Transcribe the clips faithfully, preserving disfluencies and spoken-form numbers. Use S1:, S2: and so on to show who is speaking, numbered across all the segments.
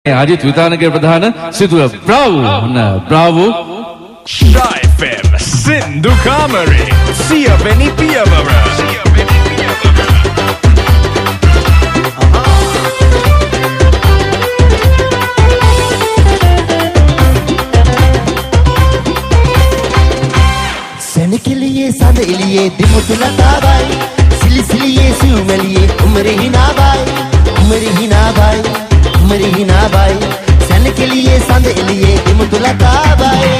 S1: අජිත් විතානගේ ප්‍රධාන සිතුව බ්‍රාවෝ න බ්‍රාවෝ
S2: ෂයිෆෙම් සින්දු කාමරේ සියවෙනි පියවර
S3: සෙනකෙලියේ සඳ එළියේ දිමුතුලතාවයි සිලි සිලියේ සුමලියේ උමරේ හිනාවයි උමරේ හිනාවයි උමරේ හිනාවයි සෙනකෙලියේ සඳ එළියේ දිමුතුලතාවයි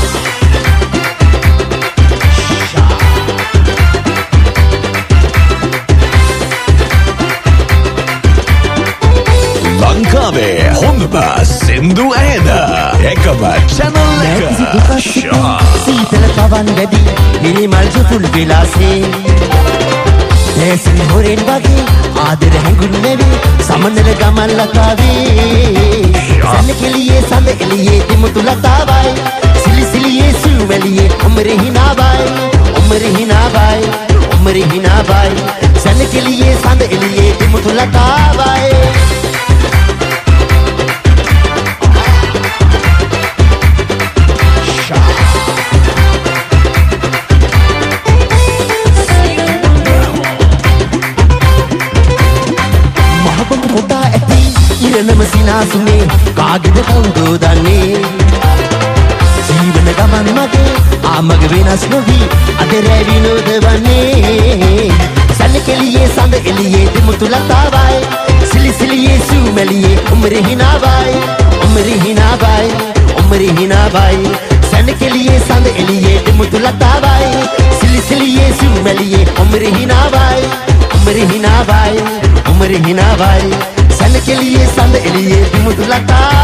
S2: ලංකාවේ හොඳම සින්දු ඇහෙන එකම channel එක
S3: සීතල පවන් වැඩි මිනිමල් ජුපුල් විලාසේ දැසි හොරෙන් වගේ ආදර හැඟුම් නෙවේ සමනල ගමන් ලතාවේ සැනකෙලියේ සඳ එළියේ දිමුතු ලතාවයි සිලි සිලියේ සුවැලියේ උමරේ හිනාවයි උමරේ හිනාවයි උමරේ හිනාවයි සැනකෙලියේ සඳ එළියේ දිමුතු ලතාවයි ඉරණම සිනාසුනේ කාගෙද කවුදෝ දන්නේ ජීවන ගමන් මගේ ආමග වෙනස් නොවි අද රැ විනෝද වන්නේ සැනකෙලියේ සඳ එළියේ දිමුතු ලතාවයි සිලි සිලියේ සුමැලියේ උමරේ හිනාවයි උමරේ හිනාවයි උමරේ හිනාවයි සැනකෙලියේ සඳ එළියේ දිමුතු ලතාවයි සිලි සිලියේ සුමැලියේ උමරේ හිනාවයි උමරේ හිනාවයි උමරේ හිනාවයි සැනකෙලියේ සඳ එළියේ දිමුතු ලතාවයි